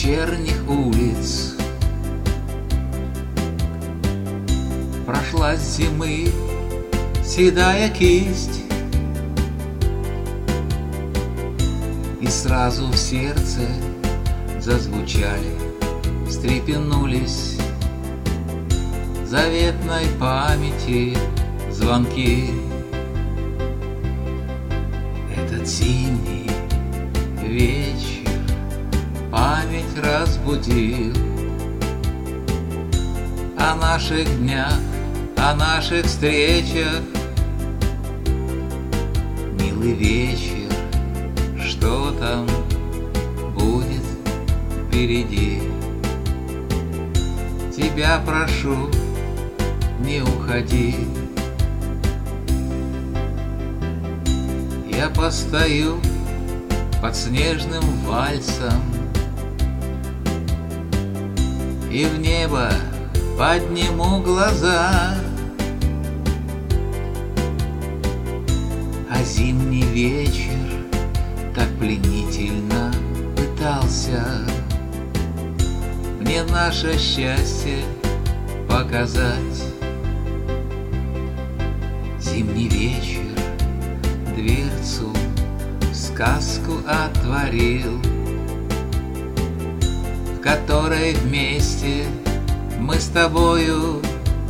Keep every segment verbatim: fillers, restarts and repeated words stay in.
вечерних улиц. Прошла с зимы седая кисть, и сразу в сердце зазвучали, встрепенулись заветной памяти звонки. Этот зимний вечер память разбудил о наших днях, о наших встречах. Милый вечер, что там будет впереди? Тебя прошу, не уходи. Я постою под снежным вальсом и в небо подниму глаза, а зимний вечер так пленительно пытался мне наше счастье показать. Зимний вечер дверцу в сказку отворил, в которой вместе мы с тобою,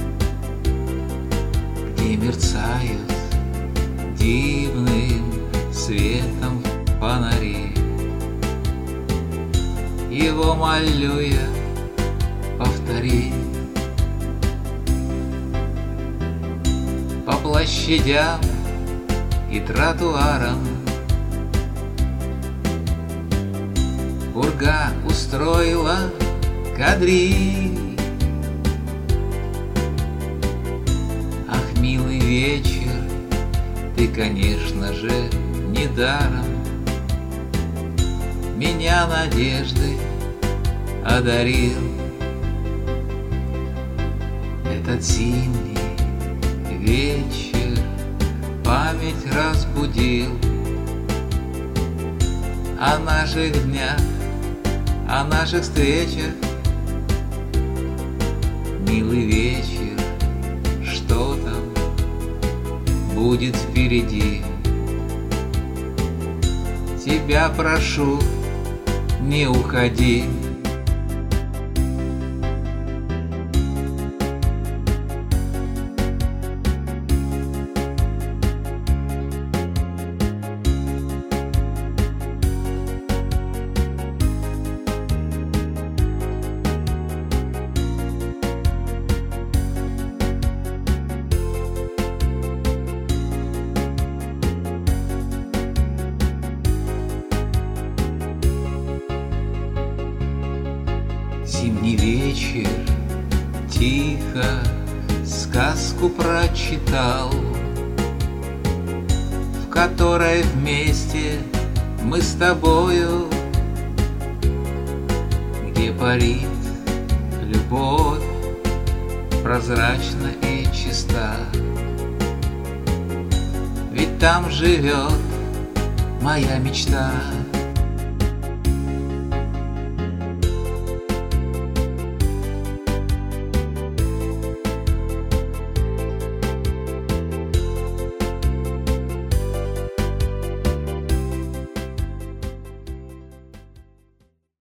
где мерцают дивным светом фонари. Его молю я, повтори. По площадям и тротуарам пурга устроила кадриль. Ах, милый вечер, ты, конечно же, недаром меня надеждой одарил. Этот зимний вечер память разбудил о наших днях, о наших встречах. Милый вечер, что там будет впереди? Тебя прошу, не уходи. Зимний вечер тихо сказку прочитал, в которой вместе мы с тобою, где парит любовь прозрачна и чиста. Ведь там живет моя мечта.